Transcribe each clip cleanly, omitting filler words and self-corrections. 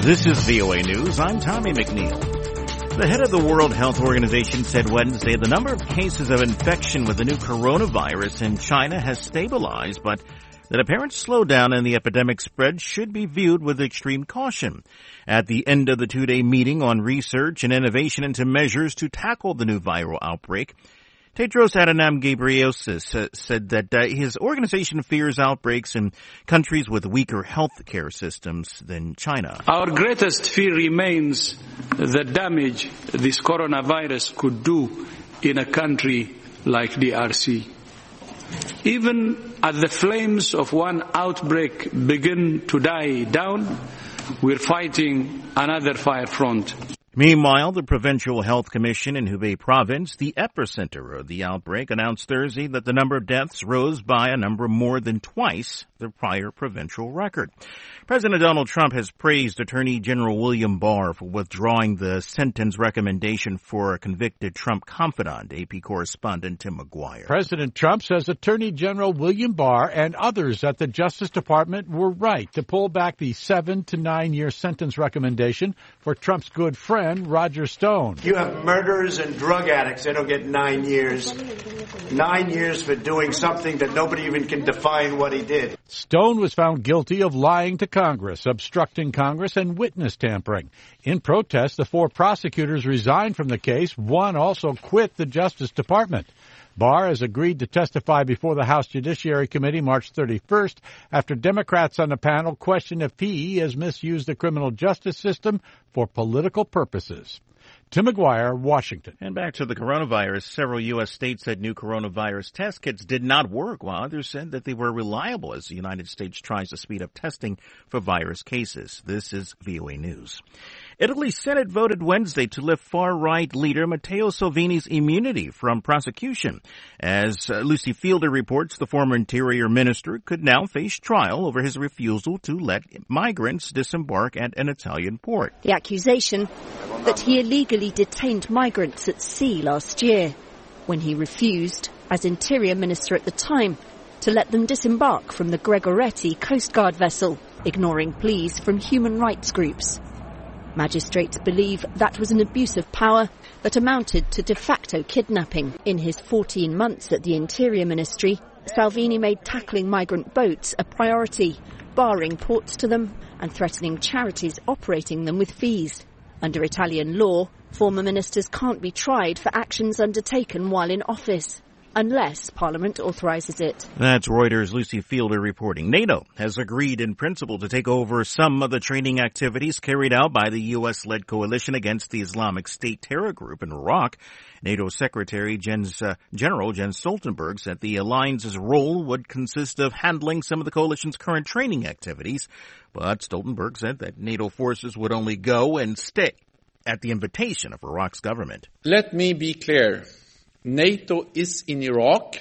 This is VOA News. I'm Tommy McNeil. The head of the World Health Organization said Wednesday the number of cases of infection with the new coronavirus in China has stabilized, but that apparent slowdown in the epidemic spread should be viewed with extreme caution. At the end of the two-day meeting on research and innovation into measures to tackle the new viral outbreak, Tedros Adhanom Ghebreyesus said that his organization fears outbreaks in countries with weaker health care systems than China. Our greatest fear remains the damage this coronavirus could do in a country like DRC. Even as the flames of one outbreak begin to die down, we're fighting another fire front. Meanwhile, the Provincial Health Commission in Hubei province, the epicenter of the outbreak, announced Thursday that the number of deaths rose by a number more than twice the prior provincial record. President Donald Trump has praised Attorney General William Barr for withdrawing the sentence recommendation for a convicted Trump confidant, AP correspondent Tim McGuire. President Trump says Attorney General William Barr and others at the Justice Department were right to pull back the 7 to 9 year sentence recommendation for Trump's good friend, Roger Stone. You have murderers and drug addicts. They don't get 9 years. 9 years for doing something that nobody even can define what he did. Stone was found guilty of lying to Congress, obstructing Congress, and witness tampering. In protest, the 4 prosecutors resigned from the case. One also quit the Justice Department. Barr has agreed to testify before the House Judiciary Committee March 31st after Democrats on the panel question if he has misused the criminal justice system for political purposes. Tim McGuire, Washington. And back to the coronavirus. Several U.S. states said new coronavirus test kits did not work, while others said that they were reliable as the United States tries to speed up testing for virus cases. This is VOA News. Italy's Senate voted Wednesday to lift far-right leader Matteo Salvini's immunity from prosecution. As Lucy Fielder reports, the former interior minister could now face trial over his refusal to let migrants disembark at an Italian port. The accusation that he illegally detained migrants at sea last year when he refused, as interior minister at the time, to let them disembark from the Gregoretti Coast Guard vessel, ignoring pleas from human rights groups. Magistrates believe that was an abuse of power that amounted to de facto kidnapping. In his 14 months at the Interior Ministry, Salvini made tackling migrant boats a priority, barring ports to them and threatening charities operating them with fees. Under Italian law, former ministers can't be tried for actions undertaken while in office, unless Parliament authorises it. That's Reuters' Lucy Fielder reporting. NATO has agreed in principle to take over some of the training activities carried out by the U.S.-led coalition against the Islamic State terror group in Iraq. NATO Secretary General Jens Stoltenberg said the alliance's role would consist of handling some of the coalition's current training activities, but Stoltenberg said that NATO forces would only go and stay at the invitation of Iraq's government. Let me be clear. NATO is in Iraq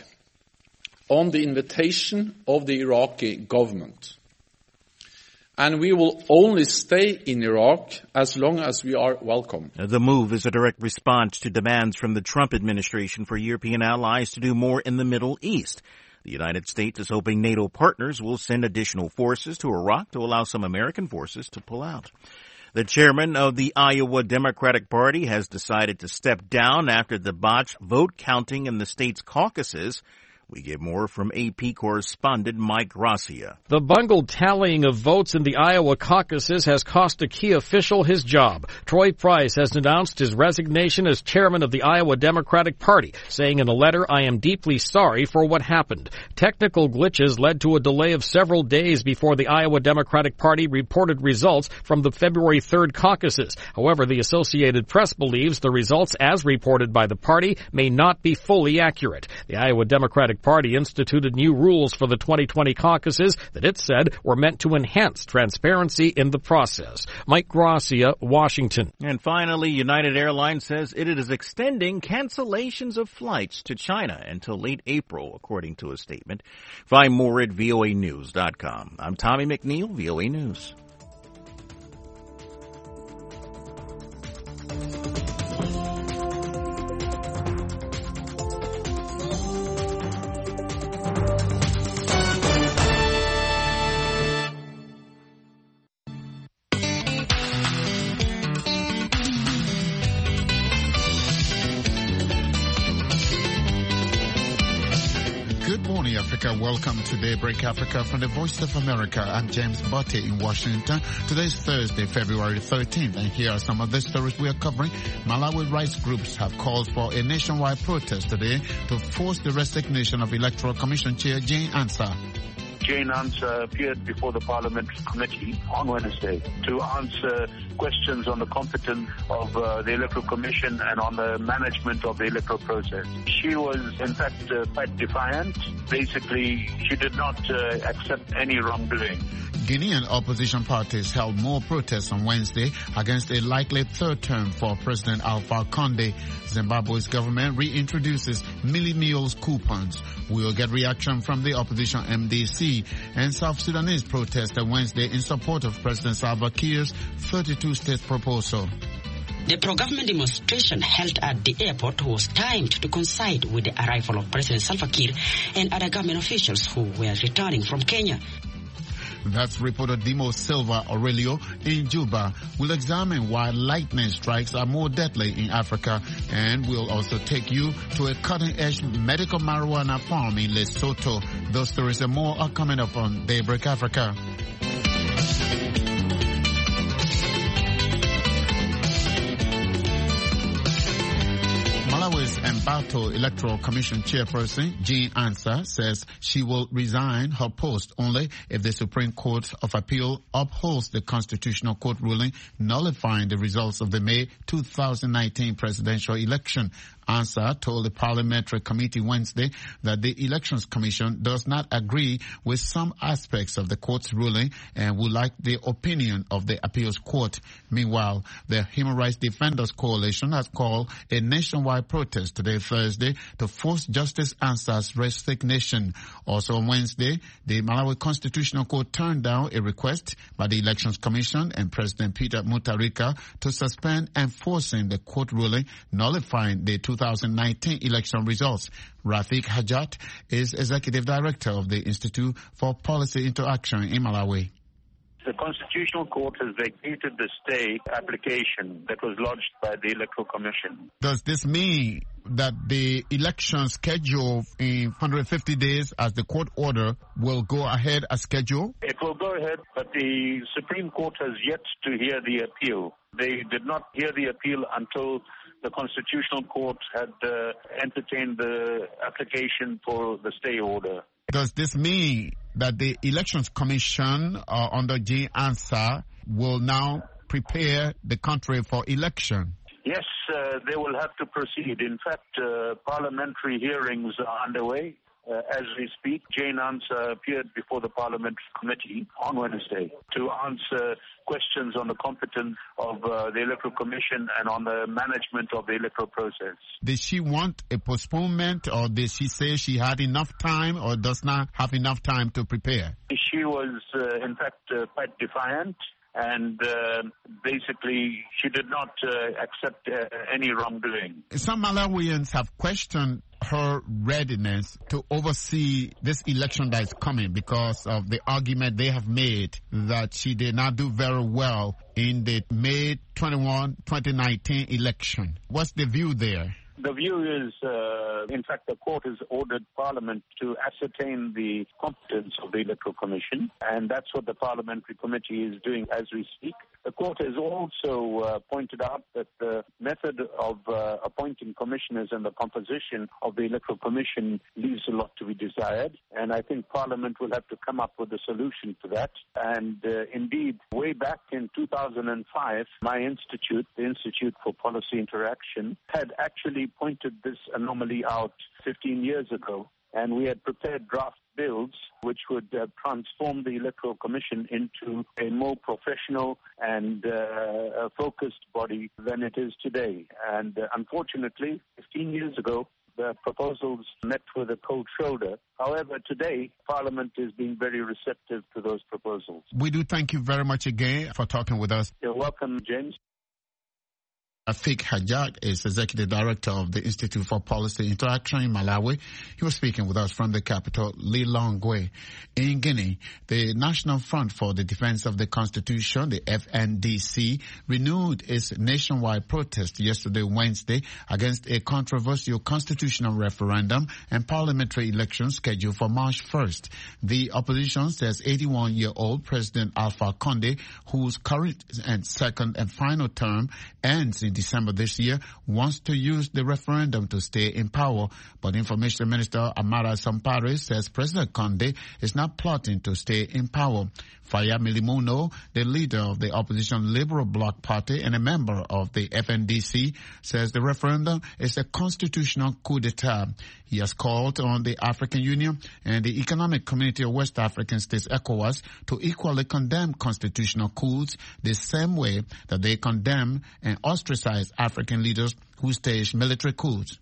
on the invitation of the Iraqi government. And we will only stay in Iraq as long as we are welcome. The move is a direct response to demands from the Trump administration for European allies to do more in the Middle East. The United States is hoping NATO partners will send additional forces to Iraq to allow some American forces to pull out. The chairman of the Iowa Democratic Party has decided to step down after the botched vote counting in the state's caucuses. We get more from AP correspondent Mike Gracia. The bungled tallying of votes in the Iowa caucuses has cost a key official his job. Troy Price has announced his resignation as chairman of the Iowa Democratic Party, saying in a letter, "I am deeply sorry for what happened." Technical glitches led to a delay of several days before the Iowa Democratic Party reported results from the February 3rd caucuses. However, the Associated Press believes the results, as reported by the party, may not be fully accurate. The Iowa Democratic Party instituted new rules for the 2020 caucuses that it said were meant to enhance transparency in the process. Mike Gracia, Washington. And finally, United Airlines says it is extending cancellations of flights to China until late April, according to a statement. Find more at voanews.com. I'm Tommy McNeil, VOA News. morning, Africa. Welcome to Daybreak Africa from the Voice of America. I'm James Botte in Washington. Today's Thursday, February 13th, and here are some of the stories we are covering. Malawi rights groups have called for a nationwide protest today to force the resignation of Electoral Commission Chair Jane Ansah. Jane Ansah appeared before the Parliamentary Committee on Wednesday to answer questions on the competence of the Electoral Commission and on the management of the electoral process. She was, in fact, quite defiant. Basically, she did not accept any wrongdoing. Guinean opposition parties held more protests on Wednesday against a likely third term for President Alpha Conde. Zimbabwe's government reintroduces Millie Meals coupons. We will get reaction from the opposition MDC. And South Sudanese protested Wednesday in support of President Salva Kiir's 32-state proposal. The pro-government demonstration held at the airport was timed to coincide with the arrival of President Salva Kiir and other government officials who were returning from Kenya. That's reporter Dimo Silva Aurelio in Juba. We'll examine why lightning strikes are more deadly in Africa, and we'll also take you to a cutting-edge medical marijuana farm in Lesotho. Those stories and more are coming up on Daybreak Africa. Malawi's embattled Electoral Commission chairperson, Jane Ansah, says she will resign her post only if the Supreme Court of Appeal upholds the Constitutional Court ruling nullifying the results of the May 2019 presidential election. Ansah told the Parliamentary Committee Wednesday that the Elections Commission does not agree with some aspects of the court's ruling and would like the opinion of the appeals court. Meanwhile, the Human Rights Defenders Coalition has called a nationwide protest today, Thursday, to force Justice Ansah's resignation. Also on Wednesday, the Malawi Constitutional Court turned down a request by the Elections Commission and President Peter Mutharika to suspend enforcing the court ruling nullifying the 2019 election results. Rafik Hajat is Executive Director of the Institute for Policy Interaction in Malawi. The Constitutional Court has vacated the stay application that was lodged by the Electoral Commission. Does this mean that the election schedule in 150 days as the court order will go ahead as scheduled? It will go ahead, but the Supreme Court has yet to hear the appeal. They did not hear the appeal until the Constitutional Court had entertained the application for the stay order. Does this mean that the Elections Commission under Jane Ansah will now prepare the country for election? Yes, they will have to proceed. In fact, parliamentary hearings are underway. As we speak, Jane Ansah appeared before the Parliamentary Committee on Wednesday to answer questions on the competence of the Electoral Commission and on the management of the electoral process. Did she want a postponement, or did she say she had enough time or does not have enough time to prepare? She was, in fact, quite defiant. And basically, she did not accept any wrongdoing. Some Malawians have questioned her readiness to oversee this election that is coming because of the argument they have made that she did not do very well in the May 21, 2019 election. What's the view there? The view is, in fact, the court has ordered Parliament to ascertain the competence of the Electoral Commission, and that's what the Parliamentary Committee is doing as we speak. The court has also pointed out that the method of appointing commissioners and the composition of the Electoral Commission leaves a lot to be desired, and I think Parliament will have to come up with a solution to that. And indeed, way back in 2005, my institute, the Institute for Policy Interaction, had actually pointed this anomaly out 15 years ago, and we had prepared draft bills which would transform the Electoral Commission into a more professional and focused body than it is today. And unfortunately, 15 years ago, the proposals met with a cold shoulder. However, today, Parliament is being very receptive to those proposals. We do thank you very much again for talking with us. You're welcome, James. Afik Hajjak is Executive Director of the Institute for Policy Interaction in Malawi. He was speaking with us from the capital, Lilongwe. In Guinea, the National Front for the Defense of the Constitution, the FNDC, renewed its nationwide protest yesterday, Wednesday, against a controversial constitutional referendum and parliamentary elections scheduled for March 1st. The opposition says 81-year-old President Alpha Conde, whose current and second and final term ends in December this year, wants to use the referendum to stay in power. But Information Minister Amara Sampare says President Conde is not plotting to stay in power. Faya Milimuno, the leader of the opposition Liberal Bloc Party and a member of the FNDC, says the referendum is a constitutional coup d'etat. He has called on the African Union and the Economic Community of West African States, ECOWAS, to equally condemn constitutional coups the same way that they condemn and ostracize African leaders who stage military coups.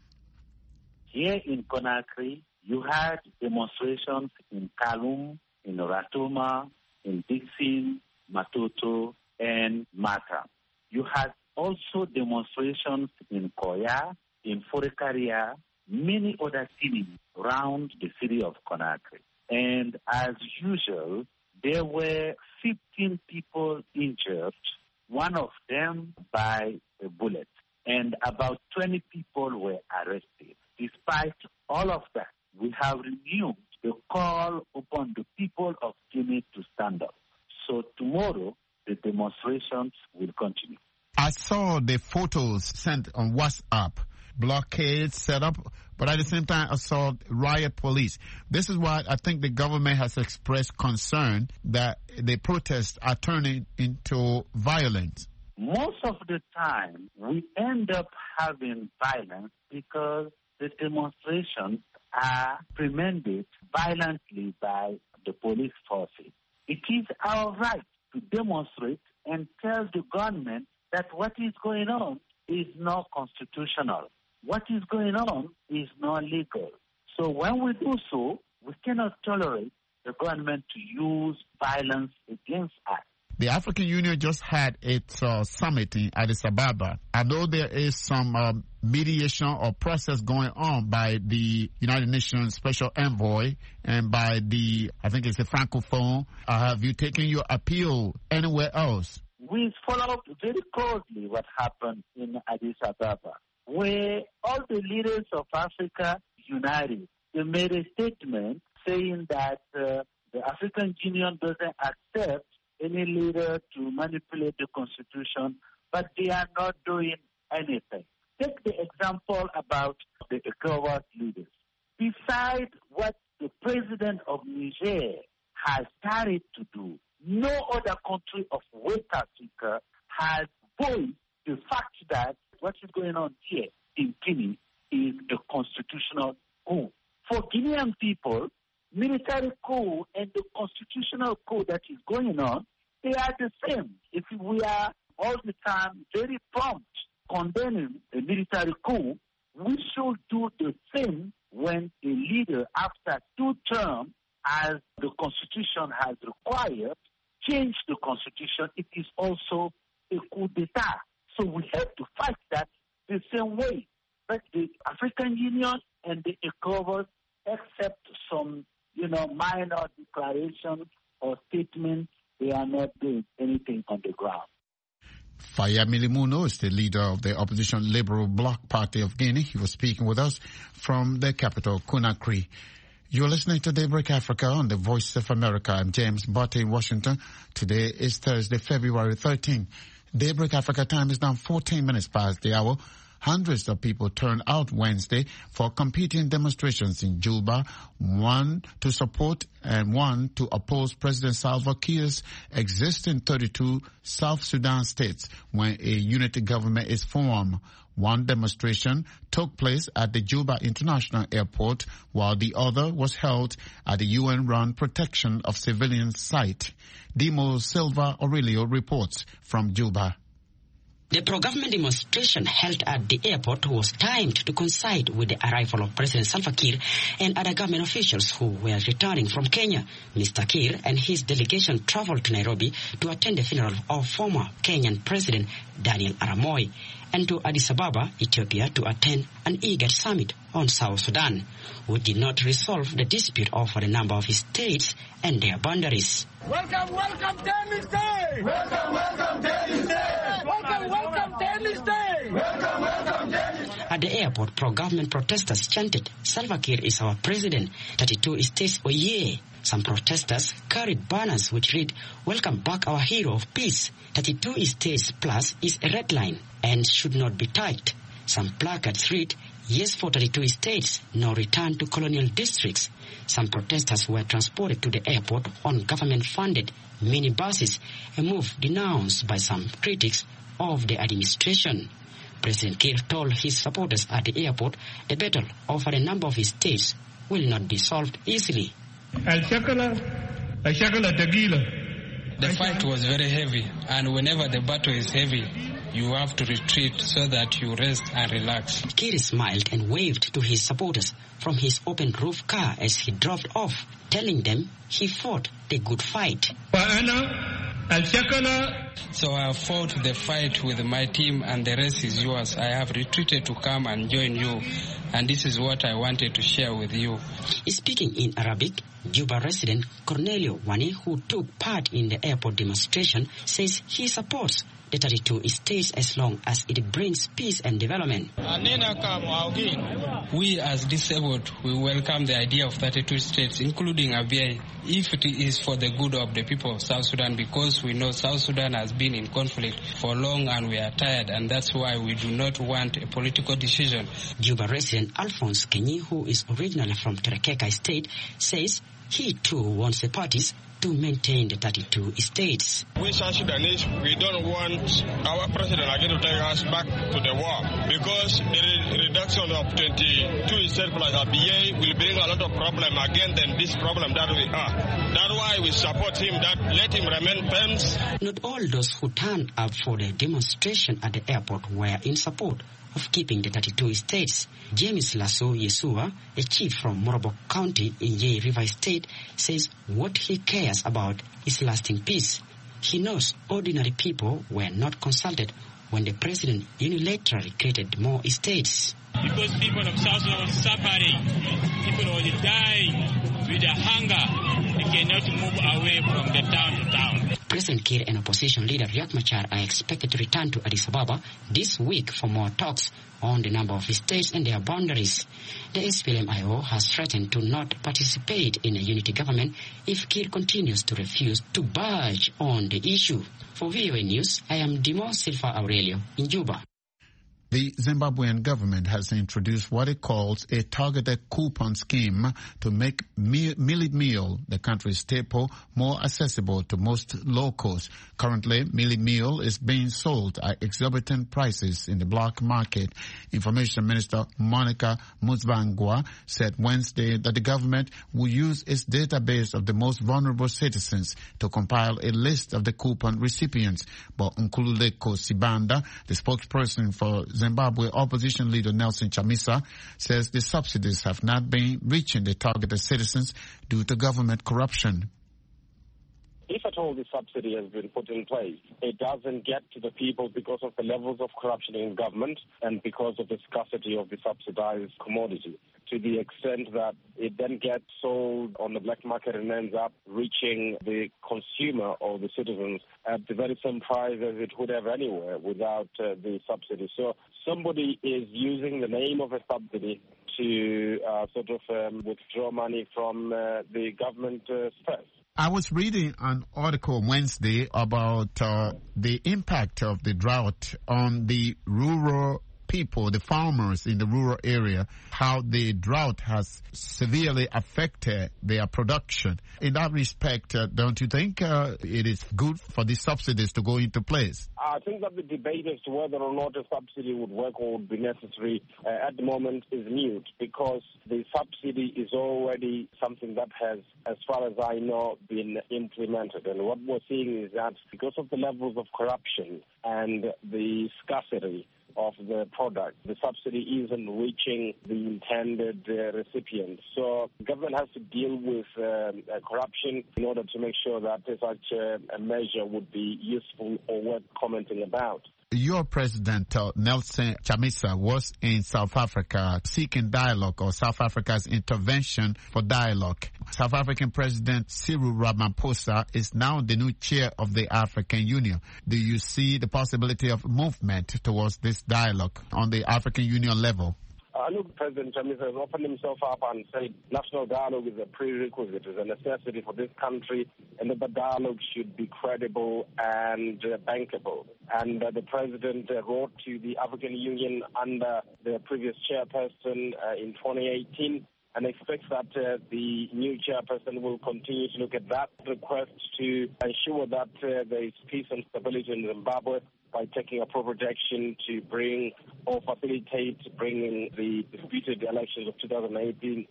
Here in Conakry, you had demonstrations in Kaloum, in Ratoma, in Dixie, Matoto, and Mata. You had also demonstrations in Koya, in Forekaria, many other cities around the city of Conakry. And as usual, there were 15 people injured, one of them by a bullet, and about 20 people were arrested. Despite all of that, we have renewed the call upon the people of Guinea to stand up. So tomorrow, the demonstrations will continue. I saw the photos sent on WhatsApp, blockades set up, but at the same time I saw riot police. This is why I think the government has expressed concern that the protests are turning into violence. Most of the time, we end up having violence because the demonstrations are prevented violently by the police forces. It is our right to demonstrate and tell the government that what is going on is not constitutional. What is going on is not legal. So when we do so, we cannot tolerate the government to use violence against us. The African Union just had its summit in Addis Ababa. I know there is some mediation or process going on by the United Nations Special Envoy and by I think it's a Francophone. Have you taken your appeal anywhere else? We followed very closely what happened in Addis Ababa, where all the leaders of Africa united. They made a statement saying that the African Union doesn't accept any leader to manipulate the constitution, but they are not doing anything. Take the example about the ECOWAS leaders. Besides what the president of Niger has started to do, no other country of West Africa has voiced the fact that what is going on here in Guinea is a constitutional coup. For Guinean people, military coup and the constitutional coup that is going on, they are the same. If we are all the time very prompt condemning a military coup, we should do the same when a leader, after 2 terms, as the Constitution has required, change the Constitution. It is also a coup d'etat. So we have to fight that the same way. But the African Union and the ECOWAS, except some, minor declarations or statements, they are not doing anything on the ground. Faya Milimuno is the leader of the opposition Liberal Bloc Party of Guinea. He was speaking with us from the capital, Conakry. You're listening to Daybreak Africa on the Voice of America. I'm James Botte in Washington. Today is Thursday, February 13. Daybreak Africa time is now 14 minutes past the hour. Hundreds of people turned out Wednesday for competing demonstrations in Juba, one to support and one to oppose President Salva Kiir's existing 32 South Sudan states when a unity government is formed. One demonstration took place at the Juba International Airport, while the other was held at the UN-run Protection of Civilians site. Dimo Silva Aurelio reports from Juba. The pro-government demonstration held at the airport was timed to coincide with the arrival of President Salva Kiir and other government officials who were returning from Kenya. Mr. Kiir and his delegation traveled to Nairobi to attend the funeral of former Kenyan President Daniel Arap Moi, and to Addis Ababa, Ethiopia, to attend an IGAD summit on South Sudan, which did not resolve the dispute over the number of states and their boundaries. Welcome, welcome, Dennis Day! Welcome, welcome, Dennis Day! Welcome, welcome, Dennis Day! Welcome, welcome, Dennis Day! At the airport, pro-government protesters chanted, "Salva Kiir is our president, 32 states Oye." Some protesters carried banners which read, "Welcome back our hero of peace. 32 states plus is a red line and should not be touched." Some placards read, "Yes for 32 states, no return to colonial districts." Some protesters were transported to the airport on government-funded minibuses, a move denounced by some critics of the administration. President Kiir told his supporters at the airport the battle over a number of states will not be solved easily. The fight was very heavy, and whenever the battle is heavy, you have to retreat so that you rest and relax. Kiir smiled and waved to his supporters from his open roof car as he drove off, telling them he fought the good fight. So I have fought the fight with my team, and the rest is yours. I have retreated to come and join you, and this is what I wanted to share with you. Speaking in Arabic, Juba resident Cornelio Wani, who took part in the airport demonstration, says he supports the 32 states as long as it brings peace and development. We as disabled, we welcome the idea of 32 states, including Abyei, if it is for the good of the people of South Sudan, because we know South Sudan has been in conflict for long and we are tired, and that's why we do not want a political decision. Juba resident Alphonse Kenyi, who is originally from Terekeka State, says he too wants the parties to maintain the 32 states. We South Sudanese, we don't want our president again to take us back to the war, because the reduction of 22 states plus Abyei will bring a lot of problem again than this problem that we are. That's why we support him, that let him remain firms. Not all those who turned up for the demonstration at the airport were in support of keeping the 32 states. James Lasso Yesua, a chief from Morobok County in Yei River State, says what he cares about is lasting peace. He knows ordinary people were not consulted when the president unilaterally created more states. Because people of South Sudan are suffering, people will die with the hunger. They cannot move away from the town to town. President Kiir and opposition leader Riek Machar are expected to return to Addis Ababa this week for more talks on the number of states and their boundaries. The SPLM-IO has threatened to not participate in a unity government if Kiir continues to refuse to budge on the issue. For VOA News, I am Dimo Silva Aurelio in Juba. The Zimbabwean government has introduced what it calls a targeted coupon scheme to make millet meal, the country's staple, more accessible to most locals. Currently, millet meal is being sold at exorbitant prices in the black market. Information Minister Monica Mutsvangwa said Wednesday that the government will use its database of the most vulnerable citizens to compile a list of the coupon recipients. But Nkululeko Sibanda, the spokesperson for Zimbabwe opposition leader Nelson Chamisa, says the subsidies have not been reaching the targeted citizens due to government corruption. If at all the subsidy has been put in place, it doesn't get to the people because of the levels of corruption in government and because of the scarcity of the subsidized commodity, to the extent that it then gets sold on the black market and ends up reaching the consumer or the citizens at the very same price as it would have anywhere without the subsidy. So somebody is using the name of a subsidy to withdraw money from the government purse. I was reading an article Wednesday about the impact of the drought on the rural people, the farmers in the rural area, how the drought has severely affected their production. In that respect, don't you think it is good for these subsidies to go into place? I think that the debate as to whether or not a subsidy would work or would be necessary at the moment is mute, because the subsidy is already something that has, as far as I know, been implemented. And what we're seeing is that because of the levels of corruption and the scarcity of the product, the subsidy isn't reaching the intended recipient. So the government has to deal with corruption in order to make sure that such a measure would be useful or worth commenting about. Your president, Nelson Chamisa, was in South Africa seeking dialogue, or South Africa's intervention for dialogue. South African President Cyril Ramaphosa is now the new chair of the African Union. Do you see the possibility of movement towards this dialogue on the African Union level? Look, President Chamisa has opened himself up and said national dialogue is a prerequisite, is a necessity for this country, and that the dialogue should be credible and bankable. And the President wrote to the African Union under the previous chairperson in 2018, and expects that the new chairperson will continue to look at that request to ensure that there is peace and stability in Zimbabwe, by taking appropriate action to bring or facilitate bringing the disputed elections of 2018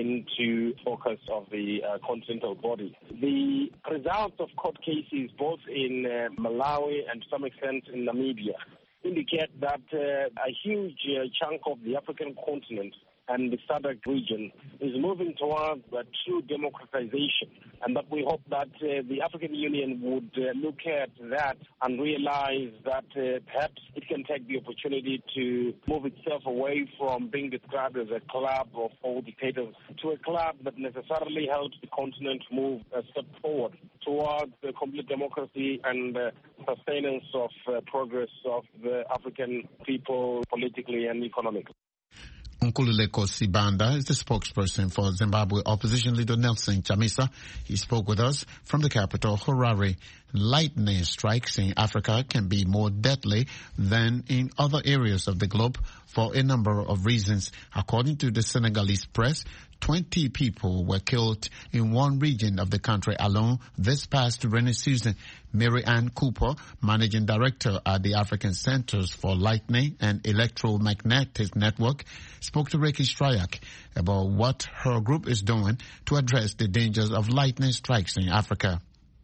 into focus of the continental body. The results of court cases both in Malawi and to some extent in Namibia indicate that a huge chunk of the African continent and the SADC region is moving towards a true democratization, and that we hope that the African Union would look at that and realize that perhaps it can take the opportunity to move itself away from being described as a club of all dictators to a club that necessarily helps the continent move a step forward towards complete democracy and sustenance of progress of the African people politically and economically. Nkululeko Sibanda is the spokesperson for Zimbabwe opposition leader Nelson Chamisa. He spoke with us from the capital, Harare. Lightning strikes in Africa can be more deadly than in other areas of the globe for a number of reasons. According to the Senegalese press, 20 people were killed in one region of the country alone this past rainy season. Mary Ann Cooper, managing director at the African Centers for Lightning and Electromagnetic Network, spoke to Ricky Stryak about what her group is doing to address the dangers of lightning strikes in Africa.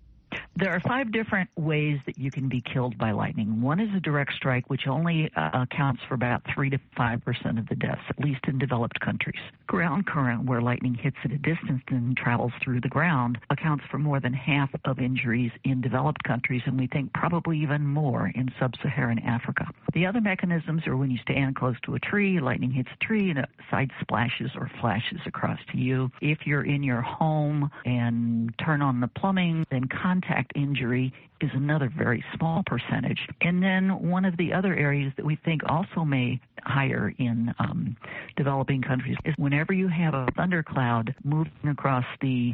There are 5 different ways that you can be killed by lightning. One is a direct strike, which only accounts for about 3 to 5% of the deaths, at least in developed countries. Ground current, where lightning hits at a distance and travels through the ground, accounts for more than half of injuries in developed countries, and we think probably even more in sub-Saharan Africa. The other mechanisms are when you stand close to a tree, lightning hits a tree and it side splashes or flashes across to you. If you're in your home and turn on the plumbing, then contact injury is another very small percentage. And then one of the other areas that we think also may higher in developing countries is whenever you have a thundercloud moving across the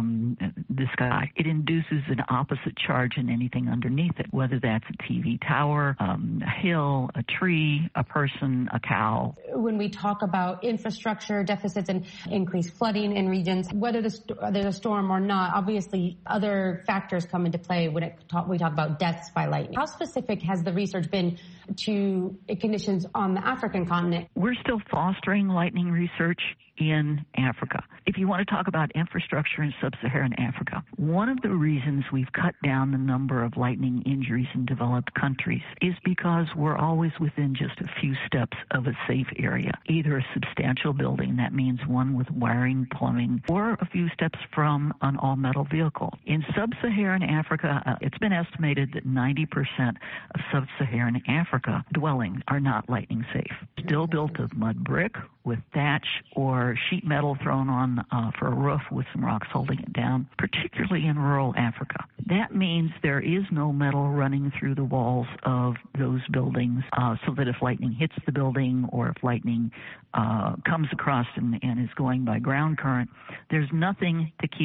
sky, it induces an opposite charge in anything underneath it, whether that's a TV tower, a hill, a tree, a person, a cow. When we talk about infrastructure deficits and increased flooding in regions, whether there's a storm or not, obviously other factors come into play when we talk about deaths by lightning. How specific has the research been to conditions on the African continent? We're still fostering lightning research in Africa. If you want to talk about infrastructure in sub-Saharan Africa, one of the reasons we've cut down the number of lightning injuries in developed countries is because we're always within just a few steps of a safe area, either a substantial building, that means one with wiring, plumbing, or a few steps from an all-metal vehicle. In sub-Saharan Africa, it's been estimated that 90% of sub-Saharan Africa dwellings are not lightning safe. Still built of mud brick with thatch or sheet metal thrown on for a roof with some rocks holding it down, particularly in rural Africa. That means there is no metal running through the walls of those buildings so that if lightning hits the building or if lightning comes across and is going by ground current, there's nothing to keep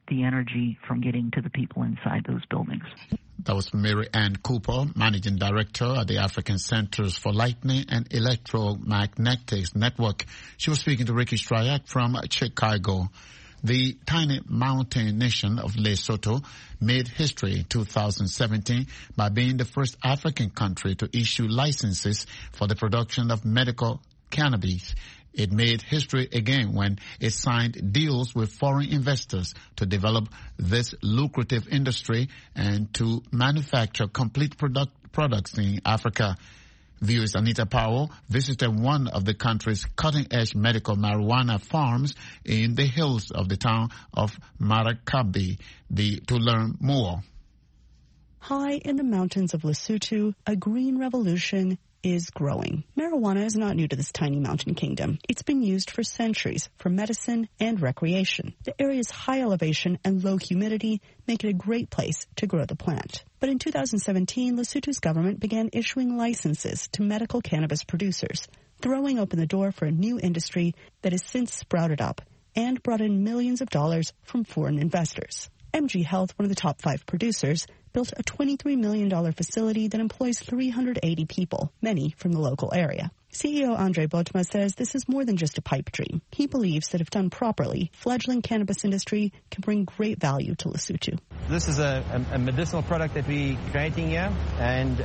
the energy from getting to the people inside those buildings. That was Mary Ann Cooper, Managing Director at the African Centers for Lightning and Electromagnetics Network. She was speaking to Ricky Stryak from Chicago. The tiny mountain nation of Lesotho made history in 2017 by being the first African country to issue licenses for the production of medical cannabis. It made history again when it signed deals with foreign investors to develop this lucrative industry and to manufacture complete products in Africa. Viewers Anita Powell visited one of the country's cutting-edge medical marijuana farms in the hills of the town of Marakabi to learn more. High in the mountains of Lesotho, a green revolution is growing. Marijuana is not new to this tiny mountain kingdom. It's been used for centuries for medicine and recreation. The area's high elevation and low humidity make it a great place to grow the plant. But in 2017, Lesotho's government began issuing licenses to medical cannabis producers, throwing open the door for a new industry that has since sprouted up and brought in millions of dollars from foreign investors. MG Health, one of the top 5 producers, built a $23 million facility that employs 380 people, many from the local area. CEO Andre Botma says this is more than just a pipe dream. He believes that if done properly, fledgling cannabis industry can bring great value to Lesotho. This is a medicinal product that we're creating here, and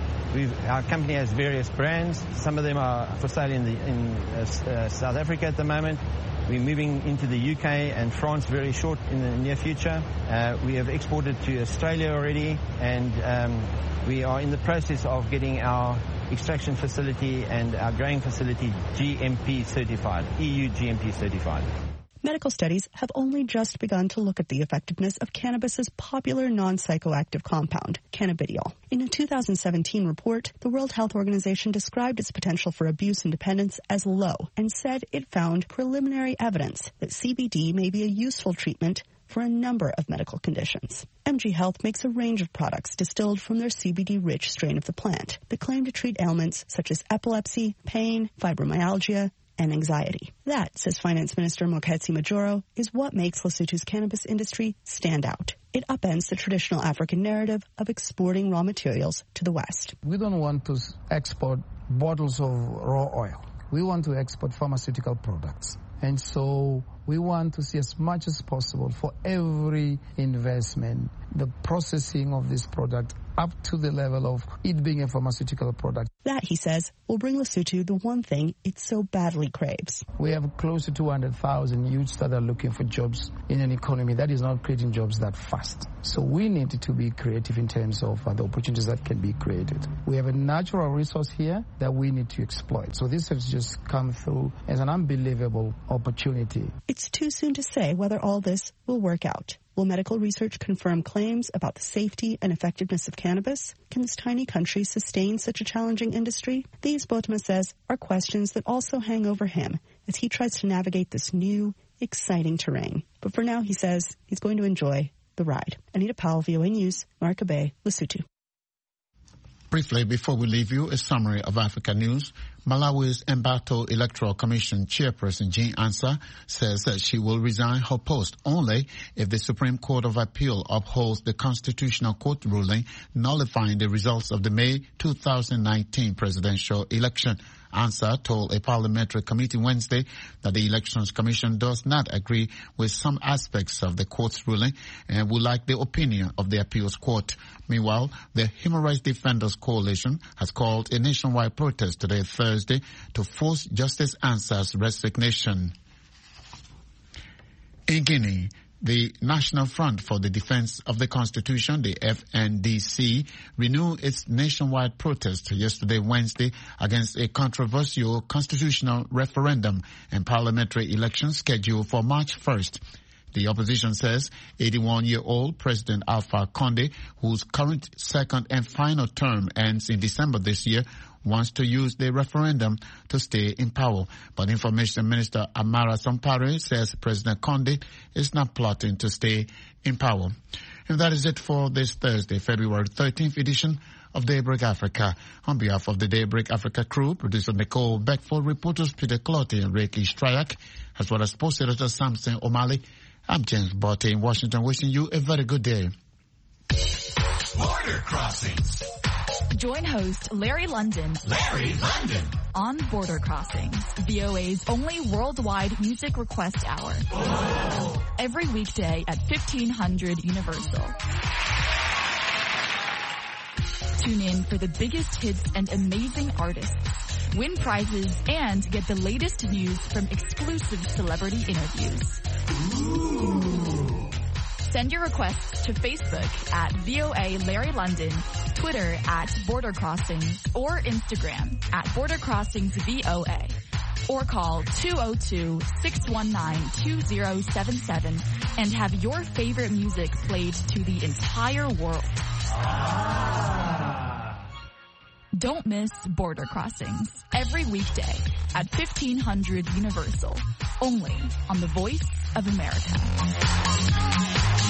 our company has various brands. Some of them are for sale in South Africa at the moment. We're moving into the UK and France very short in the near future. We have exported to Australia already, and we are in the process of getting our extraction facility and our growing facility GMP certified, EU GMP certified. Medical studies have only just begun to look at the effectiveness of cannabis's popular non-psychoactive compound, cannabidiol. In a 2017 report, the World Health Organization described its potential for abuse and dependence as low and said it found preliminary evidence that CBD may be a useful treatment for a number of medical conditions. MG Health makes a range of products distilled from their CBD-rich strain of the plant that claim to treat ailments such as epilepsy, pain, fibromyalgia, and anxiety. That, says Finance Minister Mokgweetsi Majoro, is what makes Lesotho's cannabis industry stand out. It upends the traditional African narrative of exporting raw materials to the West. We don't want to export bottles of raw oil. We want to export pharmaceutical products. And so we want to see as much as possible for every investment, the processing of this product up to the level of it being a pharmaceutical product. That, he says, will bring Lesotho the one thing it so badly craves. We have close to 200,000 youths that are looking for jobs in an economy that is not creating jobs that fast. So we need to be creative in terms of the opportunities that can be created. We have a natural resource here that we need to exploit. So this has just come through as an unbelievable opportunity. It's too soon to say whether all this will work out. Will medical research confirm claims about the safety and effectiveness of cannabis? Can this tiny country sustain such a challenging industry? These, Botma says, are questions that also hang over him as he tries to navigate this new, exciting terrain. But for now, he says he's going to enjoy the ride. Anita Powell, VOA News, Marka Bay, Lesotho. Briefly, before we leave you, a summary of Africa news. Malawi's Embato Electoral Commission chairperson Jean Ansah says that she will resign her post only if the Supreme Court of Appeal upholds the Constitutional Court ruling nullifying the results of the May 2019 presidential election. Ansah told a parliamentary committee Wednesday that the Elections Commission does not agree with some aspects of the court's ruling and would like the opinion of the appeals court. Meanwhile, the Human Rights Defenders Coalition has called a nationwide protest today, Thursday, to force Justice Ansah's resignation. In Guinea, the National Front for the Defense of the Constitution, the FNDC, renewed its nationwide protest yesterday, Wednesday, against a controversial constitutional referendum and parliamentary elections scheduled for March 1st. The opposition says 81-year-old President Alpha Condé, whose current second and final term ends in December this year, wants to use the referendum to stay in power. But Information Minister Amara Sampare says President Condé is not plotting to stay in power. And that is it for this Thursday, February 13th edition of Daybreak Africa. On behalf of the Daybreak Africa crew, producer Nicole Beckford, reporters Peter Clottey and Ricky Stryak, as well as post editor Samson O'Malley, I'm James Botte in Washington, wishing you a very good day. Border Crossings. Join host Larry London on Border Crossings, VOA's only worldwide music request hour. Every weekday at 1500 Universal. Tune in for the biggest hits and amazing artists, win prizes, and get the latest news from exclusive celebrity interviews. Send your requests to Facebook at VOA Larry London, Twitter at Border Crossings, or Instagram at Border Crossings VOA. Or call 202-619-2077 and have your favorite music played to the entire world. Don't miss Border Crossings every weekday at 1500 Universal, only on the Voice of America.